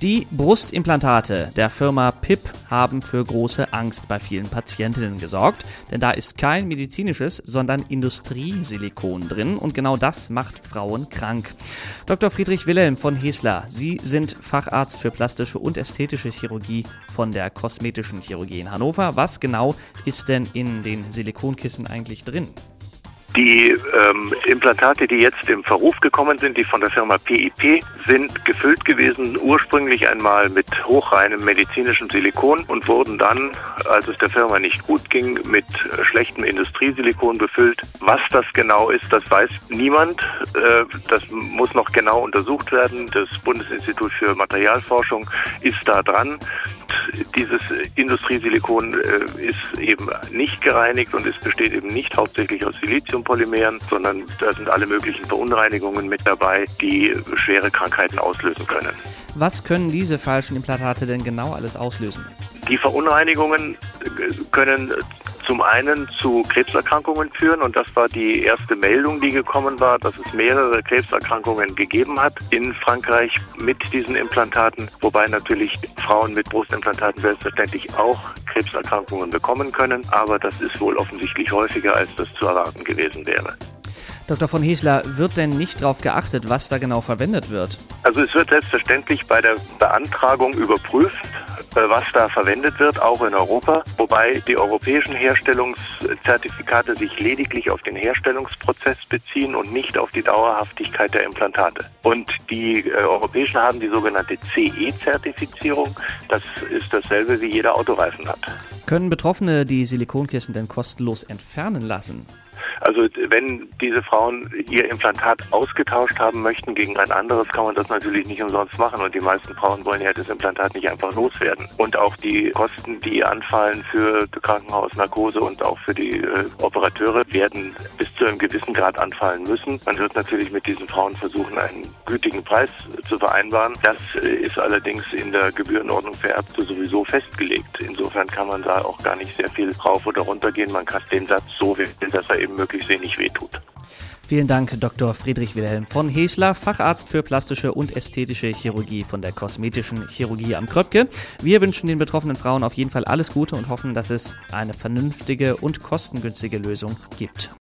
Die Brustimplantate der Firma PIP haben für große Angst bei vielen Patientinnen gesorgt, denn da ist kein medizinisches, sondern Industriesilikon drin und genau das macht Frauen krank. Dr. Friedrich Wilhelm von Hesler, Sie sind Facharzt für plastische und ästhetische Chirurgie von der Kosmetischen Chirurgie in Hannover. Was genau ist denn in den Silikonkissen eigentlich drin? Die Implantate, die jetzt im Verruf gekommen sind, die von der Firma PIP, sind gefüllt gewesen, ursprünglich einmal mit hochreinem medizinischem Silikon und wurden dann, als es der Firma nicht gut ging, mit schlechtem Industriesilikon befüllt. Was das genau ist, das weiß niemand. Das muss noch genau untersucht werden. Das Bundesinstitut für Materialforschung ist da dran. Dieses Industriesilikon ist eben nicht gereinigt und es besteht eben nicht hauptsächlich aus Siliziumpolymeren, sondern da sind alle möglichen Verunreinigungen mit dabei, die schwere Krankheiten auslösen können. Was können diese falschen Implantate denn genau alles auslösen? Die Verunreinigungen können zum einen zu Krebserkrankungen führen und das war die erste Meldung, die gekommen war, dass es mehrere Krebserkrankungen gegeben hat in Frankreich mit diesen Implantaten, wobei natürlich Frauen mit Brustimplantaten selbstverständlich auch Krebserkrankungen bekommen können, aber das ist wohl offensichtlich häufiger, als das zu erwarten gewesen wäre. Dr. von Hesler, wird denn nicht darauf geachtet, was da genau verwendet wird? Also es wird selbstverständlich bei der Beantragung überprüft, was da verwendet wird, auch in Europa, wobei die europäischen Herstellungszertifikate sich lediglich auf den Herstellungsprozess beziehen und nicht auf die Dauerhaftigkeit der Implantate. Und die europäischen haben die sogenannte CE-Zertifizierung, das ist dasselbe wie jeder Autoreifen hat. Können Betroffene die Silikonkissen denn kostenlos entfernen lassen? Also wenn diese Frauen ihr Implantat ausgetauscht haben möchten gegen ein anderes, kann man das natürlich nicht umsonst machen und die meisten Frauen wollen ja das Implantat nicht einfach loswerden. Und auch die Kosten, die anfallen für Krankenhausnarkose und auch für die Operateure, werden bis zu einem gewissen Grad anfallen müssen. Man wird natürlich mit diesen Frauen versuchen, einen gütigen Preis zu vereinbaren. Das ist allerdings in der Gebührenordnung für Ärzte sowieso festgelegt. Insofern kann man da auch gar nicht sehr viel rauf oder runter gehen. Man kann den Satz so wählen, dass er eben möglichst wenig wehtut. Vielen Dank, Dr. Friedrich Wilhelm von Hesler, Facharzt für plastische und ästhetische Chirurgie von der Kosmetischen Chirurgie am Kröpke. Wir wünschen den betroffenen Frauen auf jeden Fall alles Gute und hoffen, dass es eine vernünftige und kostengünstige Lösung gibt.